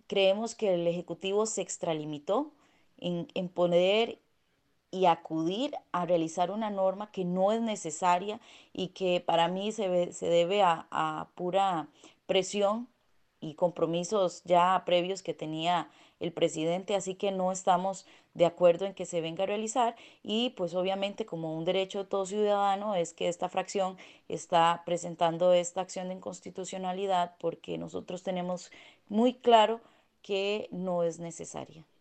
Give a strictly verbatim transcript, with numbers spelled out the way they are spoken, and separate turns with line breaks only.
creemos que el Ejecutivo se extralimitó en, en poner y acudir a realizar una norma que no es necesaria y que para mí se, ve- se debe a, a pura presión y compromisos ya previos que tenía el presidente, así que no estamos de acuerdo en que se venga a realizar y pues obviamente como un derecho de todo ciudadano es que esta fracción está presentando esta acción de inconstitucionalidad porque nosotros tenemos muy claro que no es necesaria.